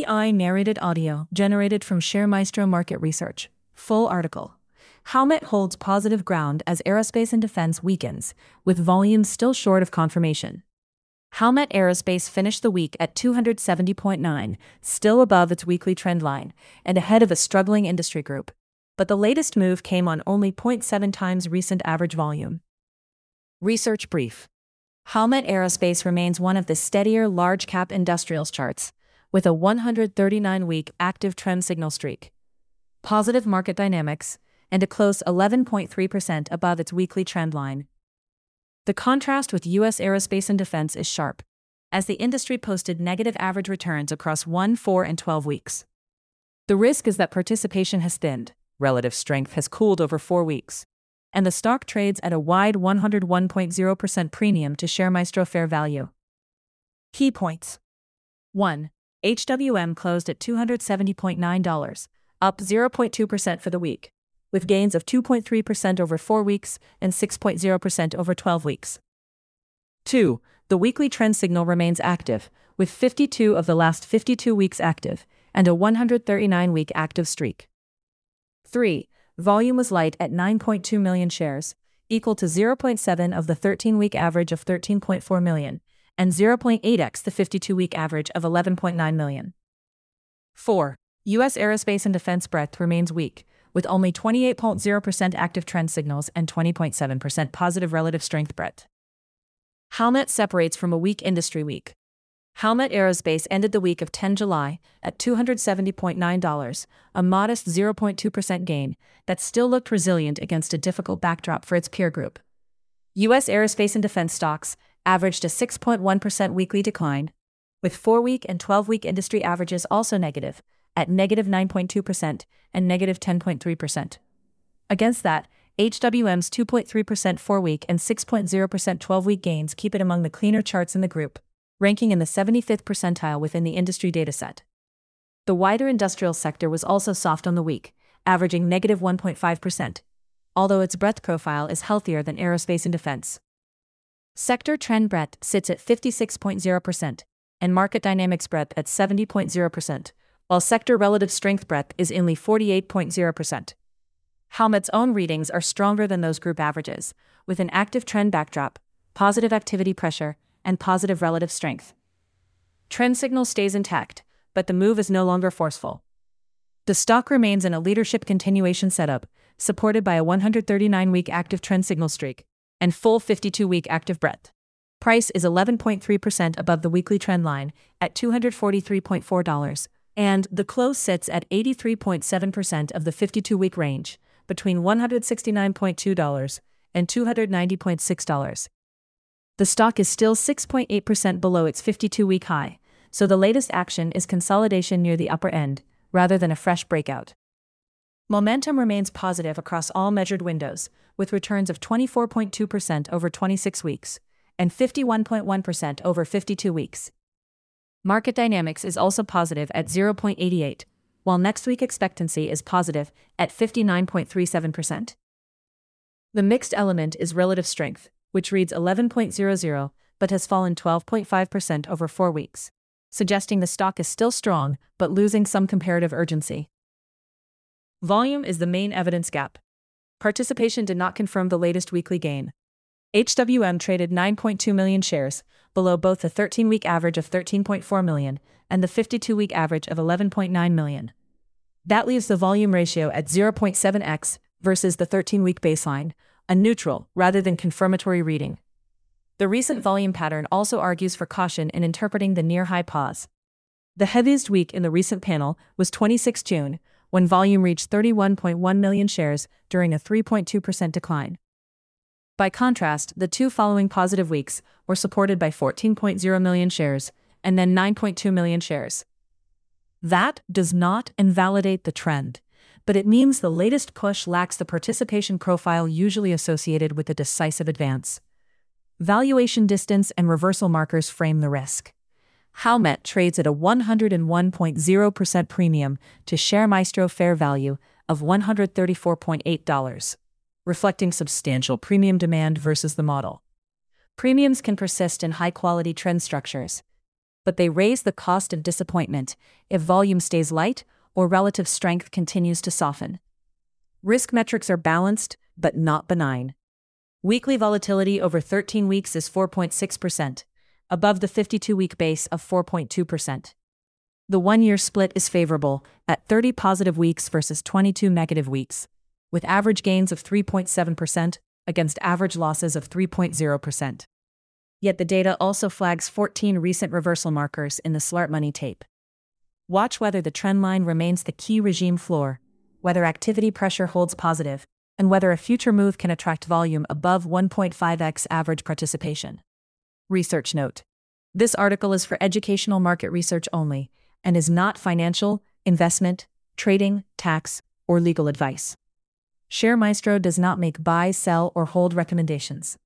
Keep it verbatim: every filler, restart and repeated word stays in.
A I narrated audio generated from ShareMaestro Market Research. Full article. Howmet holds positive ground as aerospace and defense weakens, with volumes still short of confirmation. Howmet Aerospace finished the week at two hundred seventy point nine, still above its weekly trend line, and ahead of a struggling industry group. But the latest move came on only zero point seven times recent average volume. Research brief. Howmet Aerospace remains one of the steadier large-cap industrials charts, with a one hundred thirty-nine week active trend signal streak, positive market dynamics, and a close eleven point three percent above its weekly trend line. The contrast with U S aerospace and defense is sharp, as the industry posted negative average returns across one, four, and twelve weeks. The risk is that participation has thinned, relative strength has cooled over four weeks, and the stock trades at a wide one hundred one point zero percent premium to ShareMaestro fair value. Key points. one. H W M closed at two hundred seventy point nine dollars, up zero point two percent for the week, with gains of two point three percent over four weeks and six point zero percent over twelve weeks. two. The weekly trend signal remains active, with fifty-two of the last fifty-two weeks active, and a one hundred thirty-nine week active streak. three. Volume was light at nine point two million shares, equal to zero point seven of the thirteen week average of thirteen point four million, and zero point eight x the fifty-two week average of eleven point nine million. four. U S aerospace and defense breadth remains weak, with only twenty-eight point zero percent active trend signals and twenty point seven percent positive relative strength breadth. Howmet separates from a weak industry week. Howmet Aerospace ended the week of the tenth of July at two hundred seventy point nine dollars, a modest zero point two percent gain that still looked resilient against a difficult backdrop for its peer group. U S aerospace and defense stocks averaged a six point one percent weekly decline, with four-week and twelve-week industry averages also negative, at negative nine point two percent and negative ten point three percent. Against that, H W M's two point three percent four-week and six point zero percent twelve-week gains keep it among the cleaner charts in the group, ranking in the seventy-fifth percentile within the industry dataset. The wider industrial sector was also soft on the week, averaging negative one point five percent, although its breadth profile is healthier than aerospace and defense. Sector trend breadth sits at fifty-six point zero percent, and market dynamics breadth at seventy point zero percent, while sector relative strength breadth is only forty-eight point zero percent. Howmet's own readings are stronger than those group averages, with an active trend backdrop, positive activity pressure, and positive relative strength. Trend signal stays intact, but the move is no longer forceful. The stock remains in a leadership continuation setup, supported by a one hundred thirty-nine week active trend signal streak and full fifty-two week active breadth. Price is eleven point three percent above the weekly trend line at two hundred forty-three point four dollars, and the close sits at eighty-three point seven percent of the fifty-two week range, between one hundred sixty-nine point two dollars and two hundred ninety point six dollars. The stock is still six point eight percent below its fifty-two week high, so the latest action is consolidation near the upper end, rather than a fresh breakout. Momentum remains positive across all measured windows, with returns of twenty-four point two percent over twenty-six weeks, and fifty-one point one percent over fifty-two weeks. Market dynamics is also positive at zero point eight eight, while next week expectancy is positive at fifty-nine point three seven percent. The mixed element is relative strength, which reads eleven point zero zero, but has fallen twelve point five percent over four weeks, suggesting the stock is still strong but losing some comparative urgency. Volume is the main evidence gap. Participation did not confirm the latest weekly gain. H W M traded nine point two million shares, below both the thirteen week average of thirteen point four million and the fifty-two week average of eleven point nine million. That leaves the volume ratio at zero point seven x versus the thirteen week baseline, a neutral rather than confirmatory reading. The recent volume pattern also argues for caution in interpreting the near-high pause. The heaviest week in the recent panel was the twenty-sixth of June, when volume reached thirty-one point one million shares during a three point two percent decline. By contrast, the two following positive weeks were supported by fourteen point zero million shares and then nine point two million shares. That does not invalidate the trend, but it means the latest push lacks the participation profile usually associated with a decisive advance. Valuation distance and reversal markers frame the risk. Howmet trades at a one hundred one point zero percent premium to ShareMaestro fair value of one hundred thirty-four point eight dollars, reflecting substantial premium demand versus the model. Premiums can persist in high-quality trend structures. but they raise the cost of disappointment if volume stays light or relative strength continues to soften. Risk metrics are balanced, but not benign. Weekly volatility over thirteen weeks is four point six percent, above the fifty-two-week base of four point two percent. The one-year split is favorable, at thirty positive weeks versus twenty-two negative weeks, with average gains of three point seven percent against average losses of three point zero percent. Yet the data also flags fourteen recent reversal markers in the Smart Money tape. Watch whether the trend line remains the key regime floor, whether activity pressure holds positive, and whether a future move can attract volume above one point five x average participation. Research note: this article is for educational market research only and is not financial, investment, trading, tax, or legal advice. ShareMaestro does not make buy, sell, or hold recommendations.